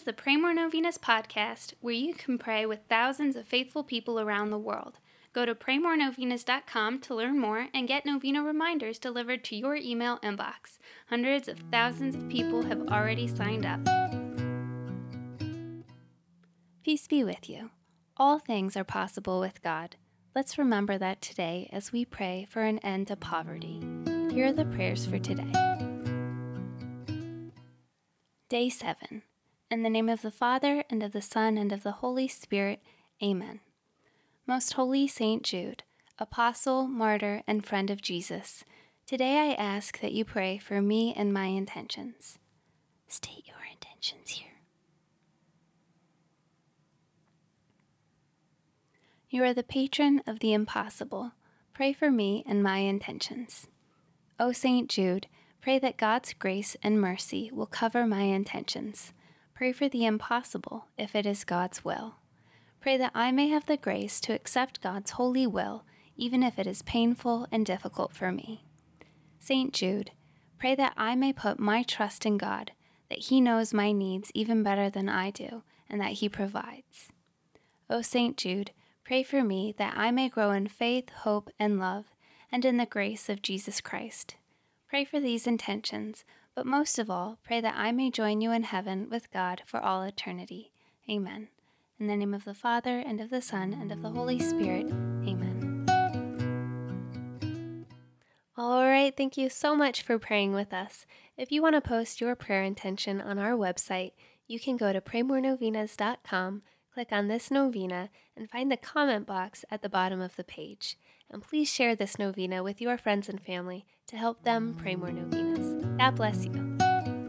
the Pray More Novenas podcast, where you can pray with thousands of faithful people around the world. Go to praymorenovenas.com to learn more and get novena reminders delivered to your email inbox. Hundreds of thousands of people have already signed up. Peace be with you. All things are possible with God. Let's remember that today as we pray for an end to poverty. Here are the prayers for today. Day 7. In the name of the Father, and of the Son, and of the Holy Spirit. Amen. Most Holy Saint Jude, Apostle, Martyr, and friend of Jesus, today I ask that you pray for me and my intentions. State your intentions here. You are the patron of the impossible. Pray for me and my intentions. O Saint Jude, pray that God's grace and mercy will cover my intentions. Pray for the impossible, if it is God's will. Pray that I may have the grace to accept God's holy will, even if it is painful and difficult for me. Saint Jude, pray that I may put my trust in God, that He knows my needs even better than I do, and that He provides. O Saint Jude, pray for me that I may grow in faith, hope, and love, and in the grace of Jesus Christ. Pray for these intentions, but most of all, pray that I may join you in heaven with God for all eternity. Amen. In the name of the Father, and of the Son, and of the Holy Spirit. Amen. All right, thank you so much for praying with us. If you want to post your prayer intention on our website, you can go to praymorenovenas.com, click on this novena, and find the comment box at the bottom of the page. And please share this novena with your friends and family to help them pray more novenas. God bless you.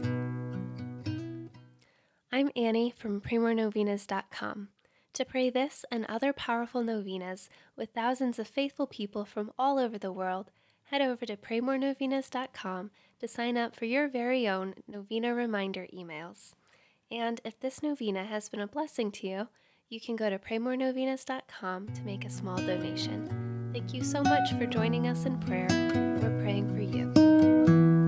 I'm Annie from praymorenovenas.com. To pray this and other powerful novenas with thousands of faithful people from all over the world, head over to praymorenovenas.com to sign up for your very own novena reminder emails. And if this novena has been a blessing to you, you can go to praymorenovenas.com to make a small donation. Thank you so much for joining us in prayer. We're praying for you.